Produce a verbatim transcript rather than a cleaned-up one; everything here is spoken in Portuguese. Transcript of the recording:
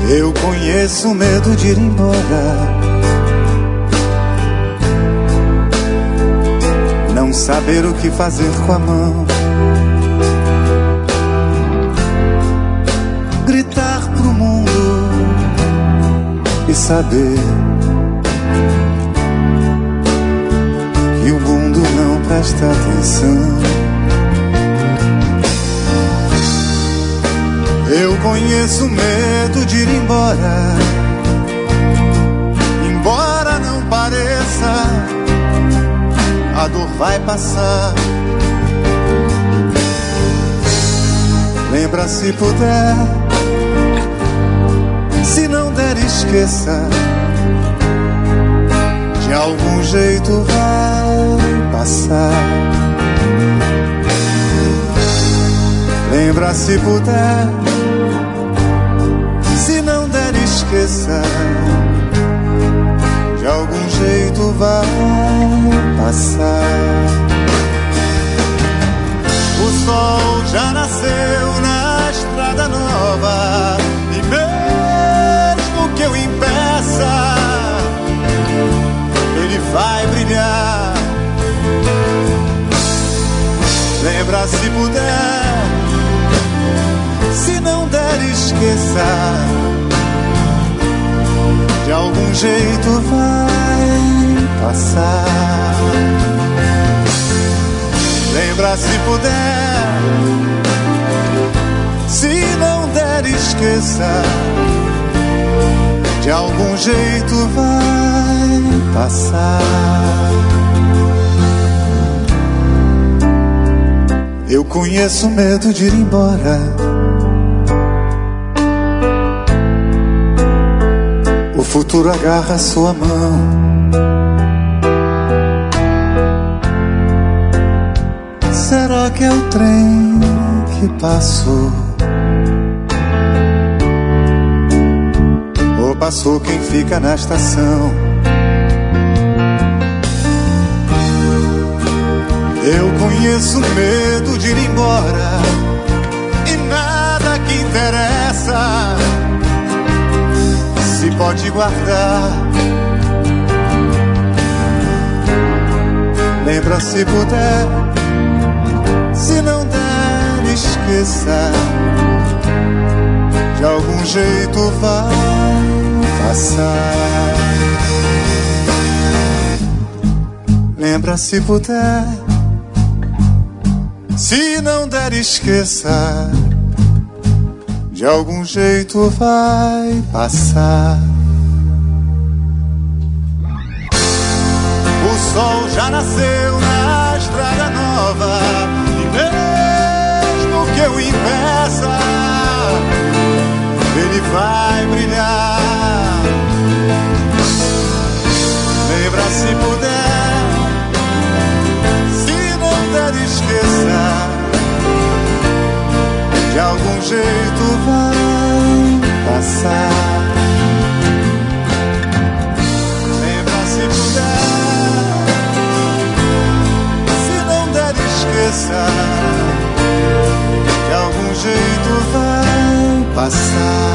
Eu conheço o medo de ir embora, não saber o que fazer com a mão, gritar pro mundo e saber que o mundo não presta atenção. Eu conheço o medo de ir embora, embora não pareça, a dor vai passar. Lembra se puder, se não der esqueça, de algum jeito vai passar. Lembra se puder, se não der esqueça, de algum jeito vai passar. O sol já nasceu na estrada nova, e mesmo que eu impeça, ele vai brilhar. Lembra se puder, se não der esqueça, de algum jeito vai passar. Lembra se puder, se não der esqueça, de algum jeito vai passar. Eu conheço o medo de ir embora, o futuro agarra sua mão. Será que é o trem que passou? Ou passou quem fica na estação? Eu conheço o medo de ir embora, e nada que interessa se pode guardar. Lembra se puder, se não der esqueça, de algum jeito vai passar. Lembra se puder, se não der esqueça, de algum jeito vai passar. O sol já nasceu na estrada nova, e mesmo que eu impeça, ele vai brilhar. Lembra se puder, se não der esqueça, de algum jeito vai passar. Lembra se puder, se não der esqueça, de algum jeito vai passar.